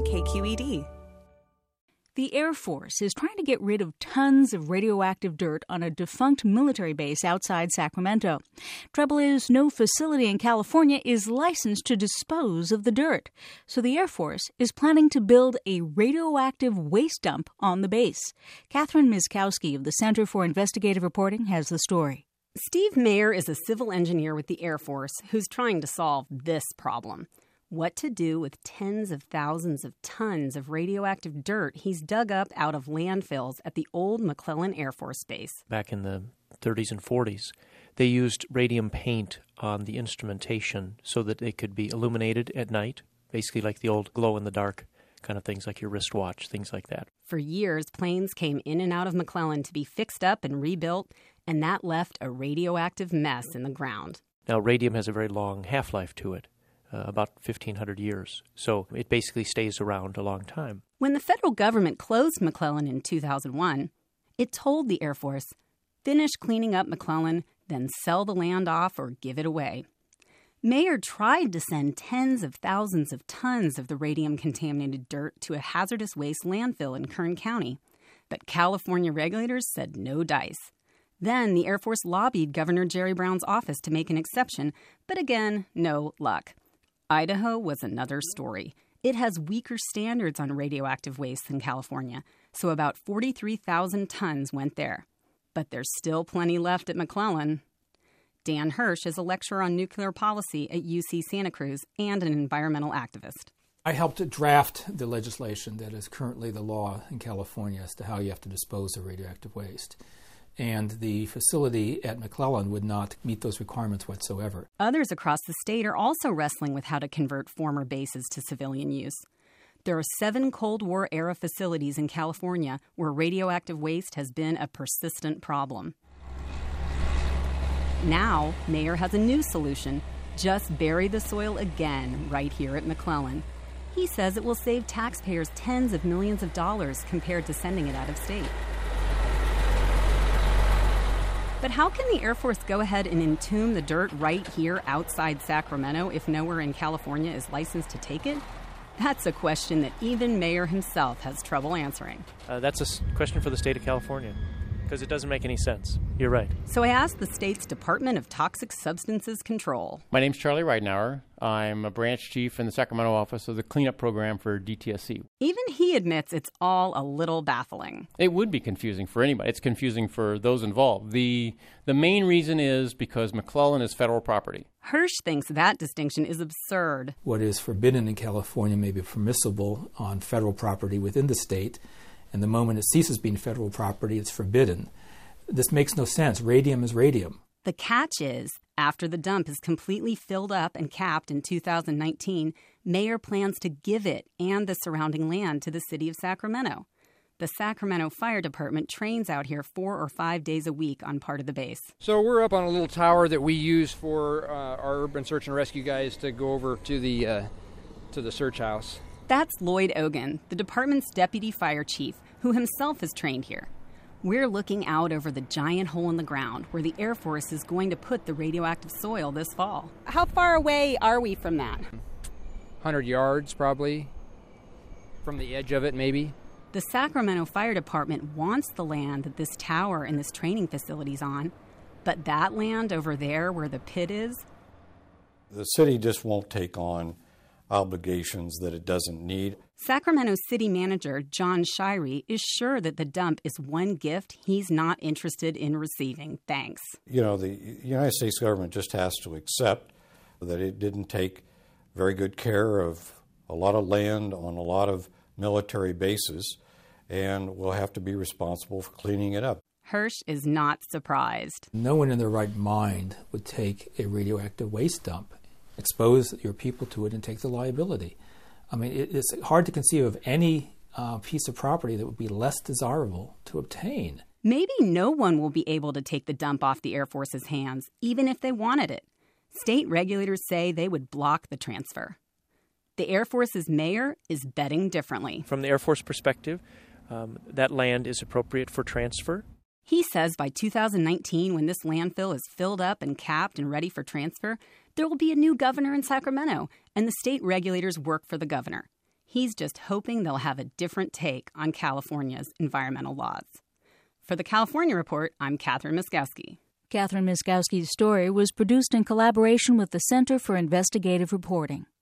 KQED. The Air Force is trying to get rid of tons of radioactive dirt on a defunct military base outside Sacramento. Trouble is, no facility in California is licensed to dispose of the dirt. So the Air Force is planning to build a radioactive waste dump on the base. Catherine Miskowski of the Center for Investigative Reporting has the story. Steve Mayer is a civil engineer with the Air Force who's trying to solve this problem. What to do with tens of thousands of tons of radioactive dirt he's dug up out of landfills at the old McClellan Air Force Base. Back in the 30s and 40s, they used radium paint on the instrumentation so that it could be illuminated at night, basically like the old glow-in-the-dark kind of things like your wristwatch, things like that. For years, planes came in and out of McClellan to be fixed up and rebuilt, and that left a radioactive mess in the ground. Now, radium has a very long half-life to it. About 1,500 years. So it basically stays around a long time. When the federal government closed McClellan in 2001, it told the Air Force, finish cleaning up McClellan, then sell the land off or give it away. Mayer tried to send tens of thousands of tons of the radium-contaminated dirt to a hazardous waste landfill in Kern County, but California regulators said no dice. Then the Air Force lobbied Governor Jerry Brown's office to make an exception, but again, no luck. Idaho was another story. It has weaker standards on radioactive waste than California, so about 43,000 tons went there. But there's still plenty left at McClellan. Dan Hirsch is a lecturer on nuclear policy at UC Santa Cruz and an environmental activist. I helped draft the legislation that is currently the law in California as to how you have to dispose of radioactive waste. And the facility at McClellan would not meet those requirements whatsoever. Others across the state are also wrestling with how to convert former bases to civilian use. There are 7 Cold War-era facilities in California where radioactive waste has been a persistent problem. Now, Mayer has a new solution. Just bury the soil again right here at McClellan. He says it will save taxpayers tens of millions of dollars compared to sending it out of state. But how can the Air Force go ahead and entomb the dirt right here outside Sacramento if nowhere in California is licensed to take it? That's a question that even Mayer himself has trouble answering. That's a question for the state of California, because it doesn't make any sense. You're right. So I asked the state's Department of Toxic Substances Control. My name's Charlie Ridenour. I'm a branch chief in the Sacramento office of the cleanup program for DTSC. Even he admits it's all a little baffling. It would be confusing for anybody. It's confusing for those involved. The main reason is because McClellan is federal property. Hirsch thinks that distinction is absurd. What is forbidden in California may be permissible on federal property within the state, and the moment it ceases being federal property, it's forbidden. This makes no sense. Radium is radium. The catch is, after the dump is completely filled up and capped in 2019, Mayer plans to give it and the surrounding land to the city of Sacramento. The Sacramento Fire Department trains out here 4 or 5 days a week on part of the base. So we're up on a little tower that we use for our urban search and rescue guys to go over to the search house. That's Lloyd Ogan, the department's deputy fire chief, who himself is trained here. We're looking out over the giant hole in the ground where the Air Force is going to put the radioactive soil this fall. How far away are we from that? 100 yards, probably, from the edge of it, maybe. The Sacramento Fire Department wants the land that this tower and this training facility's on, but that land over there where the pit is? The city just won't take on obligations that it doesn't need. Sacramento City Manager John Shirey is sure that the dump is one gift he's not interested in receiving. Thanks. You know, the United States government just has to accept that it didn't take very good care of a lot of land on a lot of military bases, and will have to be responsible for cleaning it up. Hirsch is not surprised. No one in their right mind would take a radioactive waste dump, expose your people to it, and take the liability. I mean, it's hard to conceive of any piece of property that would be less desirable to obtain. Maybe no one will be able to take the dump off the Air Force's hands, even if they wanted it. State regulators say they would block the transfer. The Air Force's mayor is betting differently. From the Air Force perspective, that land is appropriate for transfer. He says by 2019, when this landfill is filled up and capped and ready for transfer, there will be a new governor in Sacramento, and the state regulators work for the governor. He's just hoping they'll have a different take on California's environmental laws. For the California Report, I'm Catherine Miskowski. Catherine Miskowski's story was produced in collaboration with the Center for Investigative Reporting.